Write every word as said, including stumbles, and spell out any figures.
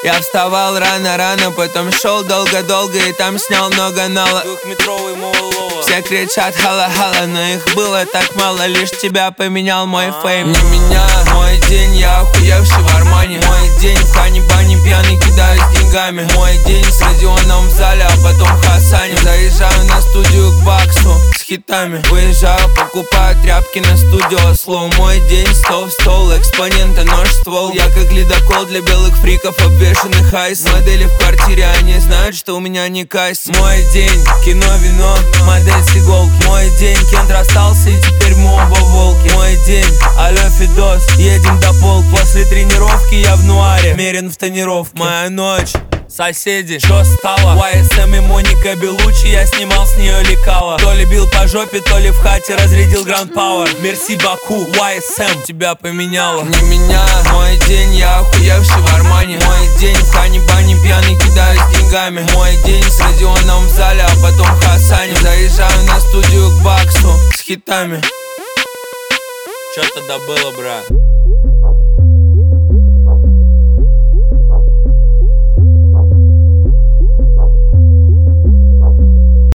Я вставал рано-рано, потом шел долго-долго и там снял много нала. Двухметровый Моулова. Все кричат хала-хала, но их было так мало. Лишь тебя поменял мой фейм. Не меня, мой день, я охуевший в Армане. Мой день в хани-бане, пьяный кидаюсь деньгами. Мой день с Родионом в зале, а потом в Хасане. Заезжаю на студию к Баксу с хитами. Выезжаю, покупаю тряпки на студио слоу. Мой день стол в стол, экспонента нож ствол. Я как ледокол для белых фриков, обвешанных айс. Модели в квартире, они знают, что у меня не кайс. Мой день, кино, вино, модель с иголки. Мой день, Кент расстался и теперь мы оба волки. Мой день, алло, Фидос, едем до полк. После тренировки я в нуаре, мерен в тонировке. Моя ночь. Соседи, что стало? уай эс эм и Моника Белучи, я снимал с нее лекала. То ли бил по жопе, то ли в хате разрядил Гранд Пауэр. Мерси Баку, уай эс эм тебя поменяла. Не меня, мой день, я охуевший в Армане. Мой день в хани-бане, пьяный кидаюсь деньгами. Мой день с Родионом в зале, а потом в Хасане. Заезжаю на студию к Баксу с хитами. Чё тогда было, бра?